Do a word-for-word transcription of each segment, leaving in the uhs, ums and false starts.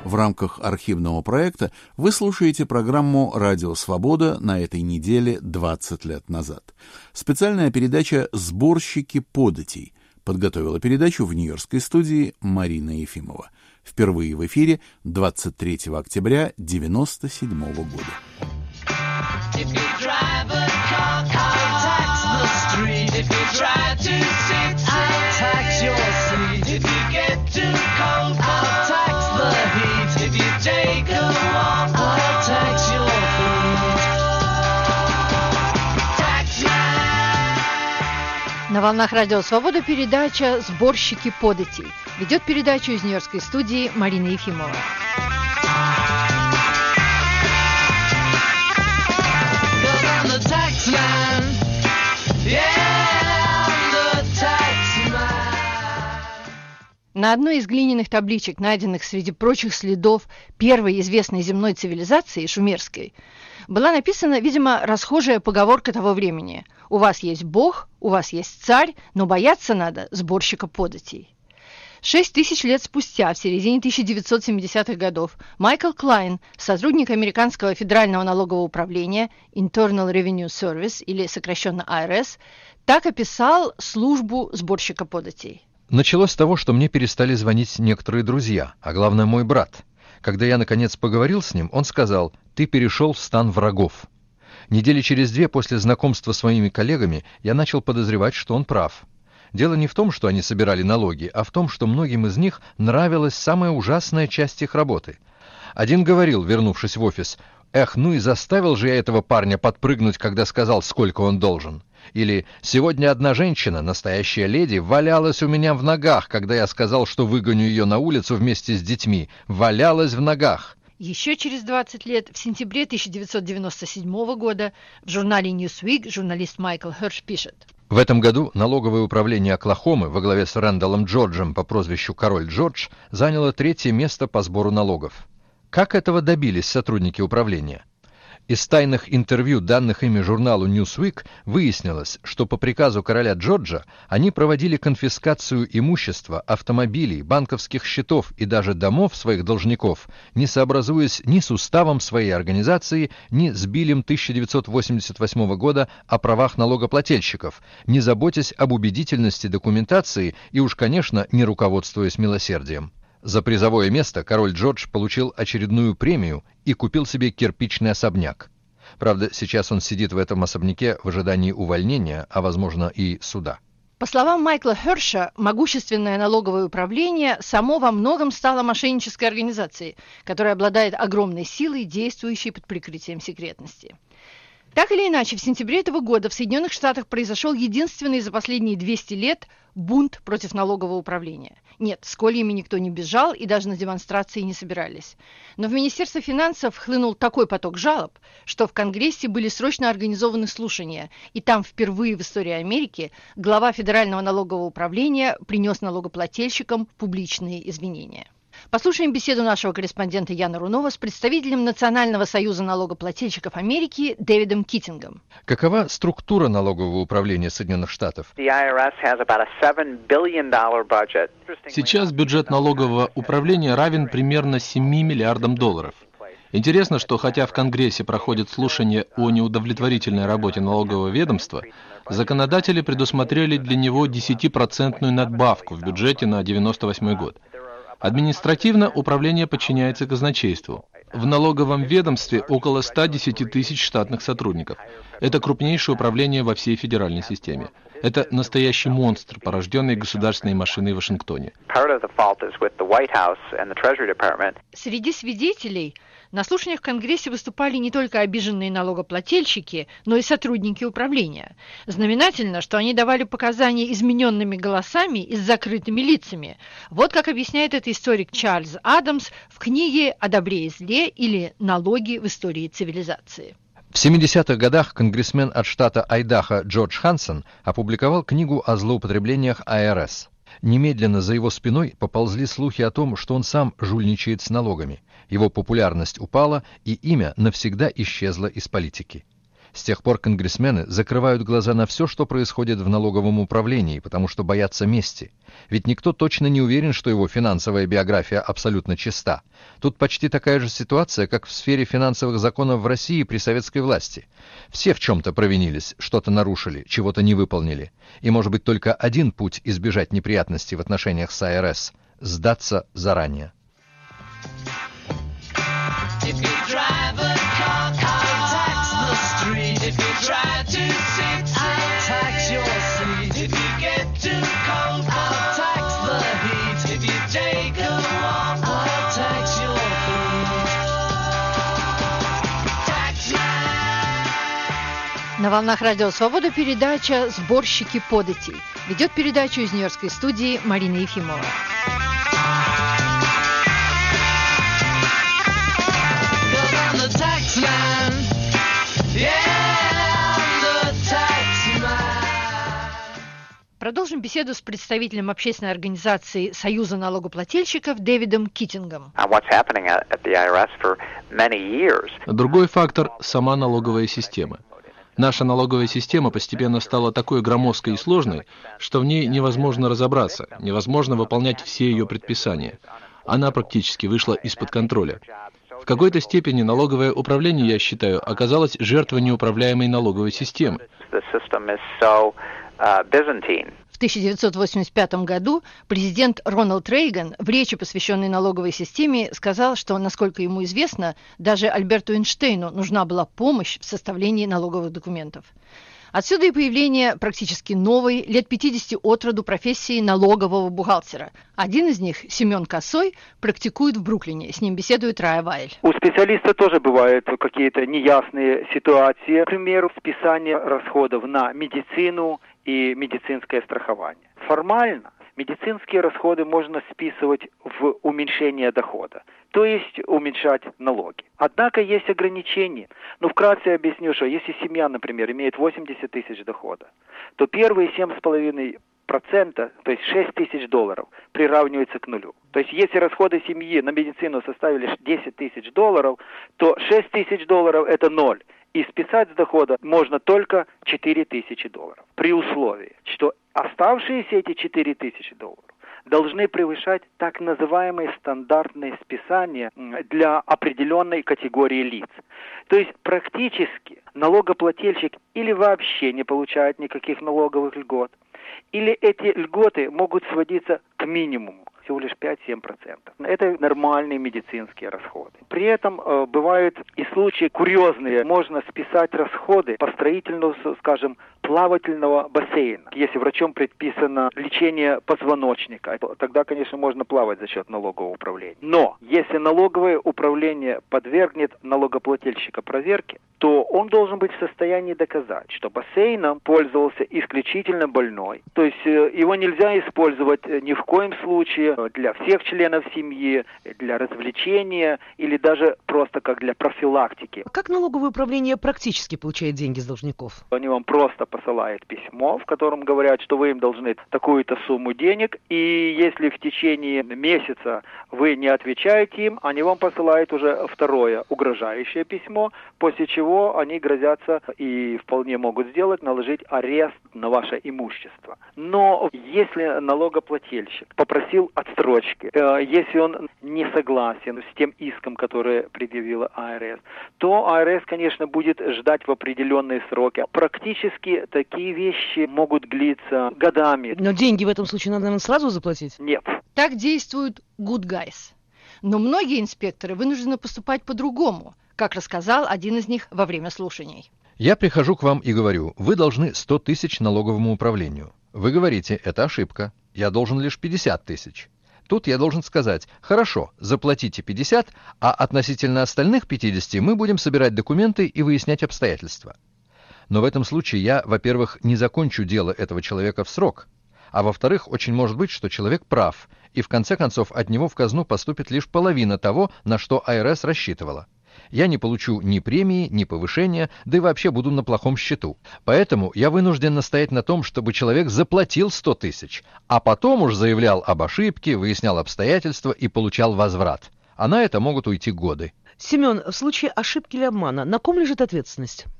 В рамках архивного проекта вы слушаете программу «Радио Свобода» на этой неделе двадцать лет назад. Специальная передача «Сборщики податей» подготовила передачу в нью-йоркской студии Марина Ефимова. Впервые в эфире двадцать третьего октября девяносто седьмого года. На волнах Радио Свобода передача «Сборщики податей». Ведет передачу из нью-йоркской студии Марина Ефимова. На одной из глиняных табличек, найденных среди прочих следов первой известной земной цивилизации, шумерской, была написана, видимо, расхожая поговорка того времени: «У вас есть Бог, у вас есть царь, но бояться надо сборщика податей». Шесть тысяч лет спустя, в середине тысяча девятьсот семидесятых годов, Майкл Клайн, сотрудник американского федерального налогового управления Internal Revenue Service, или сокращенно ай ар эс, так описал службу сборщика податей. Началось с того, что мне перестали звонить некоторые друзья, а главное мой брат. Когда я, наконец, поговорил с ним, он сказал: «Ты перешел в стан врагов». Недели через две после знакомства с моими коллегами я начал подозревать, что он прав. Дело не в том, что они собирали налоги, а в том, что многим из них нравилась самая ужасная часть их работы. Один говорил, вернувшись в офис: «Эх, ну и заставил же я этого парня подпрыгнуть, когда сказал, сколько он должен». Или «Сегодня одна женщина, настоящая леди, валялась у меня в ногах, когда я сказал, что выгоню ее на улицу вместе с детьми. Валялась в ногах». Еще через двадцать лет, в сентябре тысяча девятьсот девяносто седьмого года, в журнале Newsweek журналист Майкл Херш пишет: в этом году налоговое управление Оклахомы во главе с Рэндаллом Джорджем по прозвищу Король Джордж заняло третье место по сбору налогов. Как этого добились сотрудники управления? Из тайных интервью, данных ими журналу Newsweek, выяснилось, что по приказу короля Джорджа они проводили конфискацию имущества, автомобилей, банковских счетов и даже домов своих должников, не сообразуясь ни с уставом своей организации, ни с Биллем тысяча девятьсот восемьдесят восьмого года о правах налогоплательщиков, не заботясь об убедительности документации и уж, конечно, не руководствуясь милосердием. За призовое место король Джордж получил очередную премию и купил себе кирпичный особняк. Правда, сейчас он сидит в этом особняке в ожидании увольнения, а, возможно, и суда. По словам Майкла Херша, могущественное налоговое управление само во многом стало мошеннической организацией, которая обладает огромной силой, действующей под прикрытием секретности. Так или иначе, в сентябре этого года в Соединенных Штатах произошел единственный за последние двести лет бунт против налогового управления. Нет, с кольями никто не бежал и даже на демонстрации не собирались. Но в Министерство финансов хлынул такой поток жалоб, что в Конгрессе были срочно организованы слушания, и там впервые в истории Америки глава Федерального налогового управления принес налогоплательщикам публичные извинения. Послушаем беседу нашего корреспондента Яна Рунова с представителем Национального союза налогоплательщиков Америки Дэвидом Китингом. Какова структура налогового управления Соединенных Штатов? Сейчас бюджет налогового управления равен примерно семи миллиардам долларов. Интересно, что хотя в Конгрессе проходит слушание о неудовлетворительной работе налогового ведомства, законодатели предусмотрели для него десятипроцентную надбавку в бюджете на девяносто восьмой год. Административно управление подчиняется казначейству. В налоговом ведомстве около ста десяти тысяч штатных сотрудников. Это крупнейшее управление во всей федеральной системе. Это настоящий монстр, порожденный государственной машиной в Вашингтоне. Среди свидетелей на слушаниях в Конгрессе выступали не только обиженные налогоплательщики, но и сотрудники управления. Знаменательно, что они давали показания измененными голосами и с закрытыми лицами. Вот как объясняет это историк Чарльз Адамс в книге «О добре и зле» или «Налоги в истории цивилизации». В семидесятых годах конгрессмен от штата Айдахо Джордж Хансон опубликовал книгу о злоупотреблениях ай ар эс. Немедленно за его спиной поползли слухи о том, что он сам жульничает с налогами. Его популярность упала, и имя навсегда исчезло из политики. С тех пор конгрессмены закрывают глаза на все, что происходит в налоговом управлении, потому что боятся мести. Ведь никто точно не уверен, что его финансовая биография абсолютно чиста. Тут почти такая же ситуация, как в сфере финансовых законов в России при советской власти. Все в чем-то провинились, что-то нарушили, чего-то не выполнили. И может быть только один путь избежать неприятностей в отношениях с ай ар эс – сдаться заранее. На волнах Радио Свобода передача «Сборщики податей». Ведет передачу из Нью-Йоркской студии Марина Ефимова. Продолжим беседу с представителем общественной организации Союза налогоплательщиков Дэвидом Китингом. Другой фактор – сама налоговая система. Наша налоговая система постепенно стала такой громоздкой и сложной, что в ней невозможно разобраться, невозможно выполнять все ее предписания. Она практически вышла из-под контроля. В какой-то степени налоговое управление, я считаю, оказалось жертвой неуправляемой налоговой системы. В тысяча девятьсот восемьдесят пятом году президент Рональд Рейган в речи, посвященной налоговой системе, сказал, что, насколько ему известно, даже Альберту Эйнштейну нужна была помощь в составлении налоговых документов. Отсюда и появление практически новой, лет пятидесяти от роду профессии налогового бухгалтера. Один из них, Семен Косой, практикует в Бруклине. С ним беседует Рая Вайль. У специалиста тоже бывают какие-то неясные ситуации. К примеру, списание расходов на медицину и медицинское страхование. Формально медицинские расходы можно списывать в уменьшение дохода, то есть уменьшать налоги. Однако есть ограничения. Ну, вкратце объясню, что если семья, например, имеет восемьдесят тысяч дохода, то первые семь с половиной процента, то есть шесть тысяч долларов, приравниваются к нулю. То есть если расходы семьи на медицину составили десять тысяч долларов, то шесть тысяч долларов – это ноль. И списать с дохода можно только четыре тысячи долларов. При условии, что оставшиеся эти четыре тысячи долларов должны превышать так называемые стандартные списания для определенной категории лиц. То есть практически налогоплательщик или вообще не получает никаких налоговых льгот, или эти льготы могут сводиться к минимуму, всего лишь пять-семь процентов. Это нормальные медицинские расходы. При этом э, бывают и случаи курьезные. Можно списать расходы по строительству, скажем, плавательного бассейна. Если врачом предписано лечение позвоночника, тогда, конечно, можно плавать за счет налогового управления. Но если налоговое управление подвергнет налогоплательщика проверке, то он должен быть в состоянии доказать, что бассейном пользовался исключительно больной. То есть э, его нельзя использовать ни в коем случае для всех членов семьи, для развлечения или даже просто как для профилактики. Как налоговое управление практически получает деньги с должников? Они вам просто посылают письмо, в котором говорят, что вы им должны такую-то сумму денег, и если в течение месяца вы не отвечаете им, они вам посылают уже второе угрожающее письмо, после чего они грозятся и вполне могут сделать, наложить арест на ваше имущество. Но если налогоплательщик попросил отсрочки, э, если он не согласен с тем иском, который предъявила ай ар эс, то ай ар эс, конечно, будет ждать в определенные сроки. Практически такие вещи могут длиться годами. Но деньги в этом случае надо, наверное, сразу заплатить? Нет. Так действуют good guys. Но многие инспекторы вынуждены поступать по-другому, как рассказал один из них во время слушаний. Я прихожу к вам и говорю, вы должны сто тысяч налоговому управлению. Вы говорите, это ошибка, я должен лишь пятьдесят тысяч. Тут я должен сказать, хорошо, заплатите пятьдесят, а относительно остальных пятидесяти мы будем собирать документы и выяснять обстоятельства. Но в этом случае я, во-первых, не закончу дело этого человека в срок, а во-вторых, очень может быть, что человек прав, и в конце концов от него в казну поступит лишь половина того, на что ай ар эс рассчитывала. Я не получу ни премии, ни повышения, да и вообще буду на плохом счету. Поэтому я вынужден настоять на том, чтобы человек заплатил сто тысяч, а потом уж заявлял об ошибке, выяснял обстоятельства и получал возврат. А на это могут уйти годы. Семен, в случае ошибки или обмана, на ком лежит ответственность?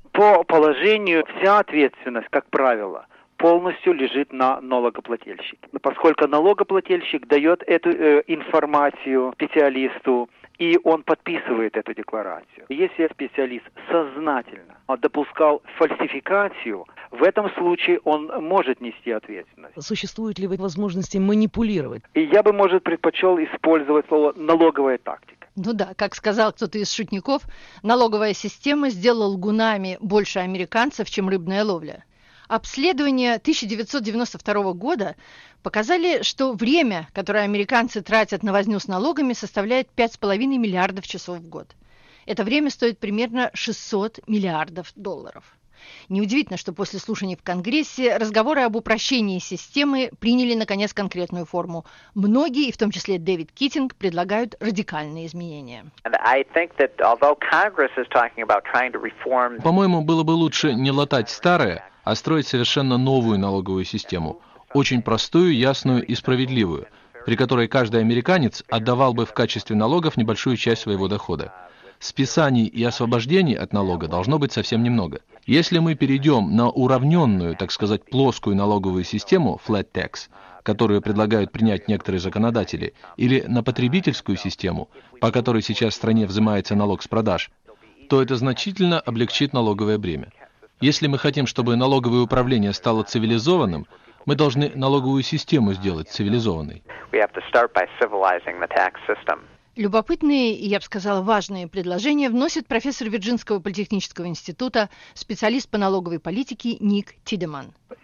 По положению вся ответственность, как правило, полностью лежит на налогоплательщике. Поскольку налогоплательщик дает эту э, информацию специалисту, и он подписывает эту декларацию. Если специалист сознательно допускал фальсификацию, в этом случае он может нести ответственность. Существуют ли возможности манипулировать? И я бы, может, предпочел использовать слово «налоговая тактика». Ну да, как сказал кто-то из шутников, налоговая система сделала лгунами больше американцев, чем рыбная ловля. Обследования тысяча девятьсот девяносто второго года показали, что время, которое американцы тратят на возню с налогами, составляет пять с половиной миллиардов часов в год. Это время стоит примерно шестьсот миллиардов долларов. Неудивительно, что после слушаний в Конгрессе разговоры об упрощении системы приняли, наконец, конкретную форму. Многие, и в том числе Дэвид Китинг, предлагают радикальные изменения. По-моему, было бы лучше не латать старое, а строить совершенно новую налоговую систему. Очень простую, ясную и справедливую, при которой каждый американец отдавал бы в качестве налогов небольшую часть своего дохода. Списаний и освобождений от налога должно быть совсем немного. Если мы перейдем на уравненную, так сказать, плоскую налоговую систему, flat tax, которую предлагают принять некоторые законодатели, или на потребительскую систему, по которой сейчас в стране взимается налог с продаж, то это значительно облегчит налоговое бремя. Если мы хотим, чтобы налоговое управление стало цивилизованным, мы должны налоговую систему сделать цивилизованной. Любопытные и, я бы сказала, важные предложения вносит профессор Вирджинского политехнического института, специалист по налоговой политике Ник Тидеман.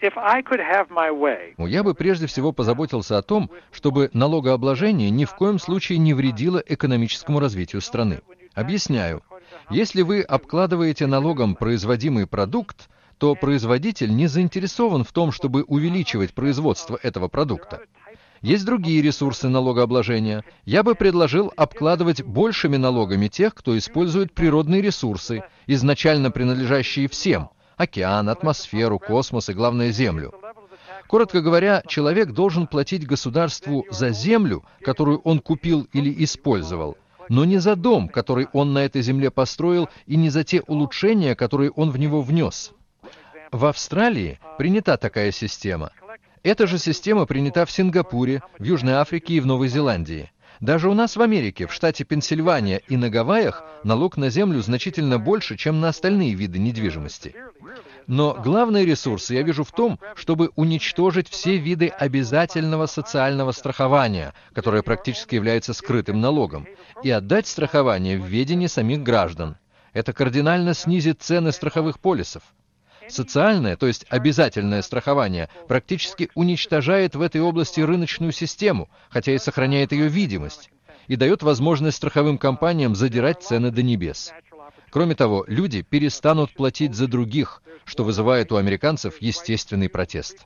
Я бы прежде всего позаботился о том, чтобы налогообложение ни в коем случае не вредило экономическому развитию страны. Объясняю. Если вы обкладываете налогом производимый продукт, то производитель не заинтересован в том, чтобы увеличивать производство этого продукта. Есть другие ресурсы налогообложения. Я бы предложил обкладывать большими налогами тех, кто использует природные ресурсы, изначально принадлежащие всем – океан, атмосферу, космос и, главное, Землю. Коротко говоря, человек должен платить государству за землю, которую он купил или использовал, но не за дом, который он на этой земле построил, и не за те улучшения, которые он в него внес. В Австралии принята такая система. Эта же система принята в Сингапуре, в Южной Африке и в Новой Зеландии. Даже у нас в Америке, в штате Пенсильвания и на Гавайях налог на землю значительно больше, чем на остальные виды недвижимости. Но главные ресурсы я вижу в том, чтобы уничтожить все виды обязательного социального страхования, которое практически является скрытым налогом, и отдать страхование в ведение самих граждан. Это кардинально снизит цены страховых полисов. Социальное, то есть обязательное страхование, практически уничтожает в этой области рыночную систему, хотя и сохраняет ее видимость, и дает возможность страховым компаниям задирать цены до небес. Кроме того, люди перестанут платить за других, что вызывает у американцев естественный протест.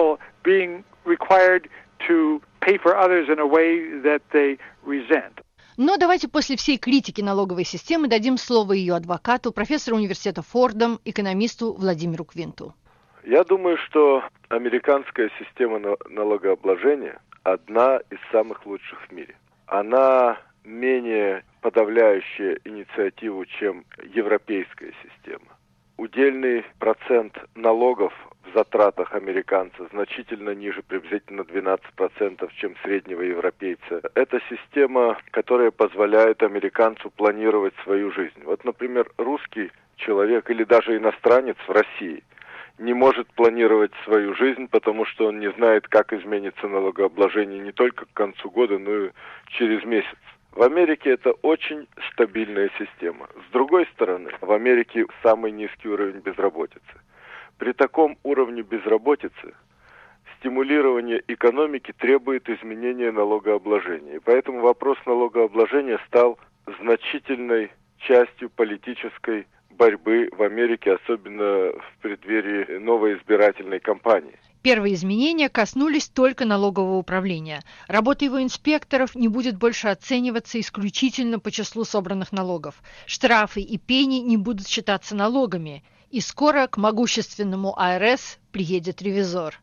Но давайте после всей критики налоговой системы дадим слово ее адвокату, профессору университета Фордом, экономисту Владимиру Квинту. Я думаю, что американская система налогообложения одна из самых лучших в мире. Она менее подавляющая инициативу, чем европейская система. Удельный процент налогов в затратах американца значительно ниже, приблизительно двенадцать процентов, чем среднего европейца. Это система, которая позволяет американцу планировать свою жизнь. Вот, например, русский человек или даже иностранец в России не может планировать свою жизнь, потому что он не знает, как изменится налогообложение не только к концу года, но и через месяц. В Америке это очень стабильная система. С другой стороны, в Америке самый низкий уровень безработицы. При таком уровне безработицы стимулирование экономики требует изменения налогообложения. И поэтому вопрос налогообложения стал значительной частью политической борьбы в Америке, особенно в преддверии новой избирательной кампании. Первые изменения коснулись только налогового управления. Работа его инспекторов не будет больше оцениваться исключительно по числу собранных налогов. Штрафы и пени не будут считаться налогами. И скоро к могущественному ай ар эс приедет ревизор.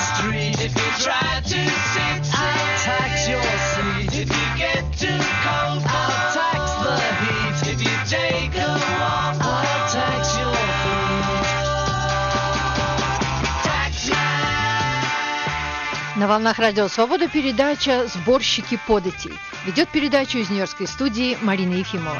If you try to sit, I'll tax your seat. If you get too cold, На волнах Радио Свобода передача «Сборщики податей». Ведет передачу из Нью-Йоркской студии Марина Ефимова.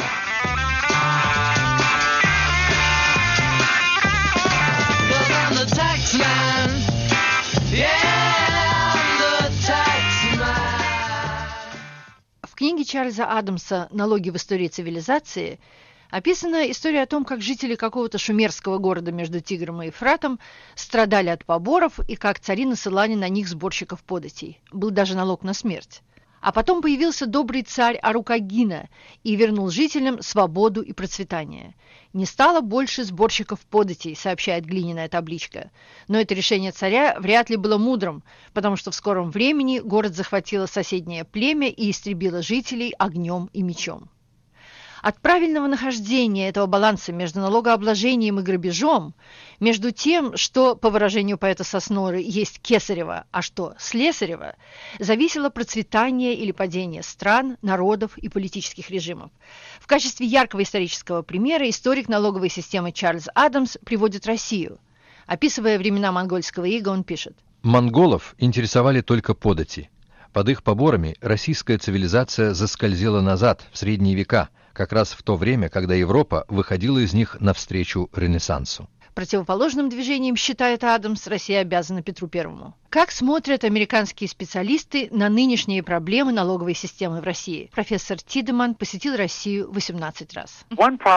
В книге Чарльза Адамса «Налоги в истории цивилизации» описана история о том, как жители какого-то шумерского города между Тигром и Ефратом страдали от поборов и как цари насылали на них сборщиков податей. Был даже налог на смерть. А потом появился добрый царь Арукагина и вернул жителям свободу и процветание. Не стало больше сборщиков податей, сообщает глиняная табличка. Но это решение царя вряд ли было мудрым, потому что в скором времени город захватило соседнее племя и истребило жителей огнем и мечом. От правильного нахождения этого баланса между налогообложением и грабежом, между тем, что, по выражению поэта Сосноры, есть кесарево, а что слесарево, зависело процветание или падение стран, народов и политических режимов. В качестве яркого исторического примера историк налоговой системы Чарльз Адамс приводит Россию. Описывая времена монгольского ига, он пишет: «Монголов интересовали только подати. Под их поборами российская цивилизация заскользила назад, в средние века, как раз в то время, когда Европа выходила из них навстречу Ренессансу». Противоположным движением, считает Адамс, Россия обязана Петру Первому. Как смотрят американские специалисты на нынешние проблемы налоговой системы в России? Профессор Тидеман посетил Россию восемнадцать раз.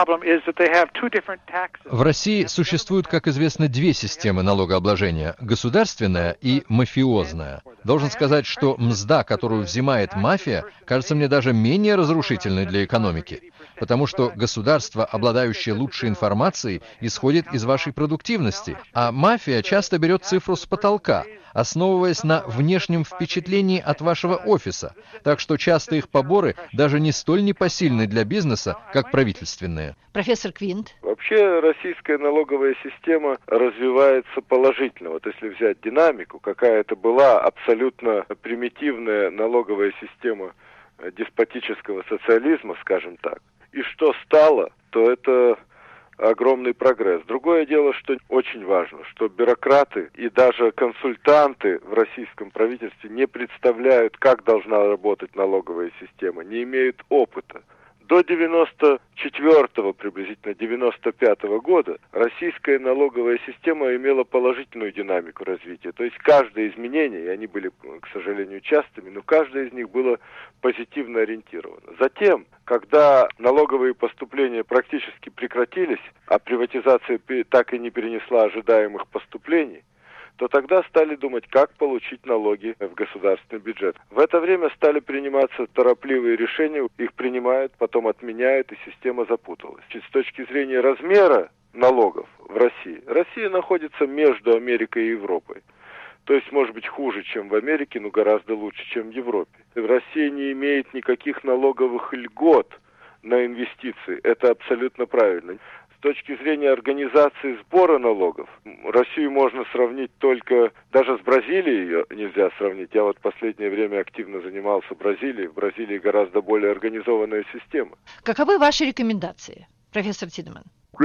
В России существуют, как известно, две системы налогообложения – государственная и мафиозная. Должен сказать, что мзда, которую взимает мафия, кажется мне даже менее разрушительной для экономики, потому что государство, обладающее лучшей информацией, исходит из вашей продуктивности, а мафия часто берет цифру с потолка, основываясь на внешнем впечатлении от вашего офиса, так что часто их поборы даже не столь непосильны для бизнеса, как правительственные. Профессор Квинт. Вообще российская налоговая система развивается положительно. Вот если взять динамику, какая это была абсолютно примитивная налоговая система деспотического социализма, скажем так, и что стало, то это огромный прогресс. Другое дело, что очень важно, что бюрократы и даже консультанты в российском правительстве не представляют, как должна работать налоговая система, не имеют опыта. До девяносто четвёртого, приблизительно девяносто пятого года российская налоговая система имела положительную динамику развития. То есть каждое изменение, и они были, к сожалению, частыми, но каждое из них было позитивно ориентировано. Затем, когда налоговые поступления практически прекратились, а приватизация так и не перенесла ожидаемых поступлений, то тогда стали думать, как получить налоги в государственный бюджет. В это время стали приниматься торопливые решения, их принимают, потом отменяют, и система запуталась. С точки зрения размера налогов в России, Россия находится между Америкой и Европой. То есть, может быть, хуже, чем в Америке, но гораздо лучше, чем в Европе. Россия не имеет никаких налоговых льгот на инвестиции. Это абсолютно правильно. С точки зрения организации сбора налогов, Россию можно сравнить только, даже с Бразилией ее нельзя сравнить. Я вот в последнее время активно занимался Бразилией. В Бразилии гораздо более организованная система. Каковы ваши рекомендации, профессор Тидеман?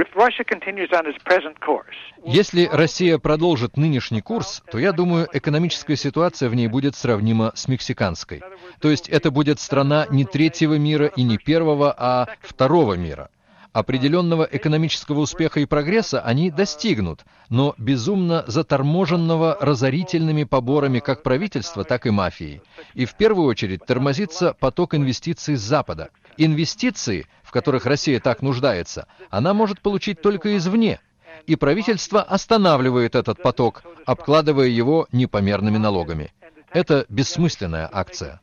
Если Россия продолжит нынешний курс, то, я думаю, экономическая ситуация в ней будет сравнима с мексиканской. То есть это будет страна не третьего мира и не первого, а второго мира. Определенного экономического успеха и прогресса они достигнут, но безумно заторможенного разорительными поборами как правительства, так и мафией. И в первую очередь тормозится поток инвестиций с Запада. Инвестиции, в которых Россия так нуждается, она может получить только извне. И правительство останавливает этот поток, обкладывая его непомерными налогами. Это бессмысленная акция.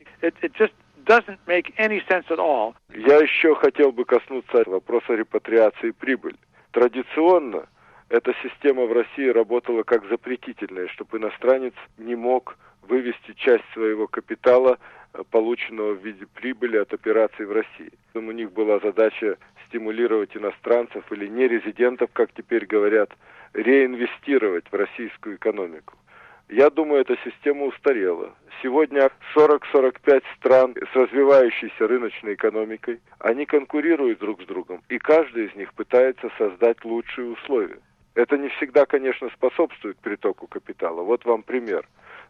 Я еще хотел бы коснуться вопроса репатриации прибыли. Традиционно эта система в России работала как запретительная, чтобы иностранец не мог вывести часть своего капитала, полученного в виде прибыли от операций в России. У них была задача стимулировать иностранцев или нерезидентов, как теперь говорят, реинвестировать в российскую экономику. Я думаю, эта система устарела. Сегодня сорок-сорок пять стран с развивающейся рыночной экономикой, они конкурируют друг с другом, и каждый из них пытается создать лучшие условия. Это не всегда, конечно, способствует притоку капитала. Вот вам пример.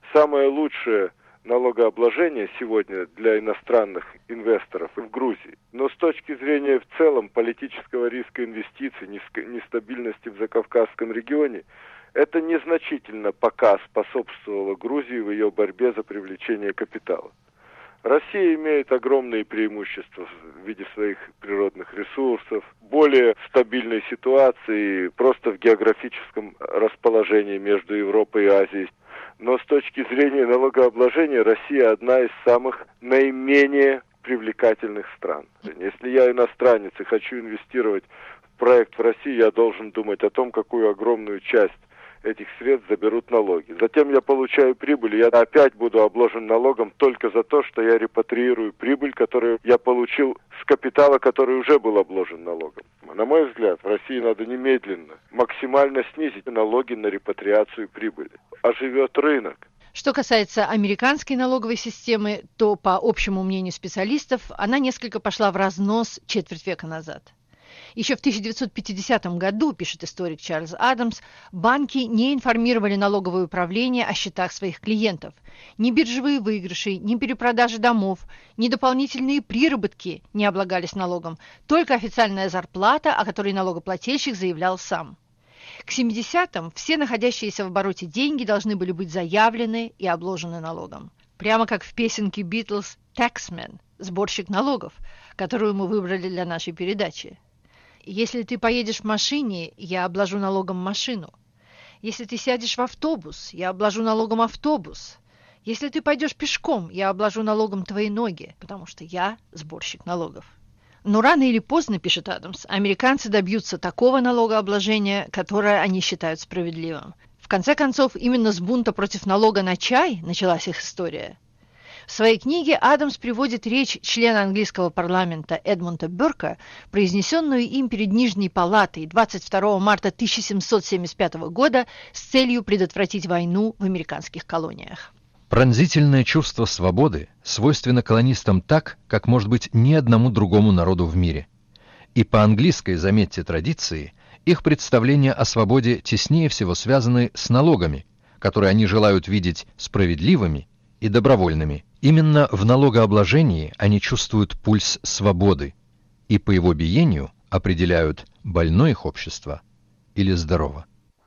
самое лучшее налогообложение сегодня для иностранных инвесторов в Грузии. Но с точки зрения в целом политического риска инвестиций, нестабильности в Закавказском регионе, это незначительно пока способствовало Грузии в ее борьбе за привлечение капитала. Россия имеет огромные преимущества в виде своих природных ресурсов, более стабильной ситуации, просто в географическом расположении между Европой и Азией. Но с точки зрения налогообложения Россия одна из самых наименее привлекательных стран. Если я иностранец и хочу инвестировать в проект в России, я должен думать о том, какую огромную часть этих средств заберут налоги. Затем я получаю прибыль, и я опять буду обложен налогом только за то, что я репатриирую прибыль, которую я получил с капитала, который уже был обложен налогом. На мой взгляд, в России надо немедленно максимально снизить налоги на репатриацию прибыли. Оживет рынок. Что касается американской налоговой системы, то, по общему мнению специалистов, она несколько пошла в разнос четверть века назад. Еще в тысяча девятьсот пятидесятом году, пишет историк Чарльз Адамс, банки не информировали налоговое управление о счетах своих клиентов. Ни биржевые выигрыши, ни перепродажи домов, ни дополнительные приработки не облагались налогом, только официальная зарплата, о которой налогоплательщик заявлял сам. К семидесятым все находящиеся в обороте деньги должны были быть заявлены и обложены налогом. Прямо как в песенке Beatles «Taxman» – сборщик налогов, которую мы выбрали для нашей передачи. Если ты поедешь в машине, я обложу налогом машину. Если ты сядешь в автобус, я обложу налогом автобус. Если ты пойдешь пешком, я обложу налогом твои ноги, потому что я сборщик налогов. Но рано или поздно, пишет Адамс, американцы добьются такого налогообложения, которое они считают справедливым. В конце концов, именно с бунта против налога на чай началась их история. В своей книге Адамс приводит речь члена английского парламента Эдмунда Бёрка, произнесенную им перед Нижней палатой двадцать второго марта тысяча семьсот семьдесят пятого года с целью предотвратить войну в американских колониях. Пронзительное чувство свободы свойственно колонистам так, как, может быть, ни одному другому народу в мире. И по английской, заметьте, традиции, их представления о свободе теснее всего связаны с налогами, которые они желают видеть справедливыми и добровольными. Именно в налогообложении они чувствуют пульс свободы и по его биению определяют, больно их общество или здорово.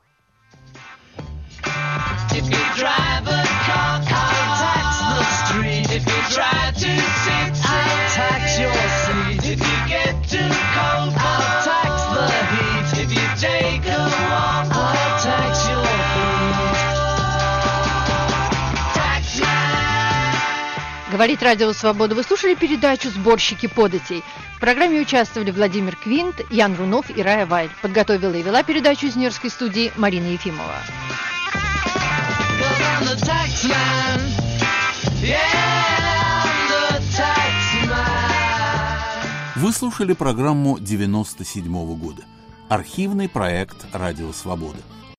Говорит Радио Свобода. Вы слушали передачу «Сборщики податей». В программе участвовали Владимир Квинт, Ян Рунов и Рая Вайль. Подготовила и вела передачу из Нью-Йоркской студии Марина Ефимова. Вы слушали программу девяносто седьмого года. Архивный проект «Радио Свобода».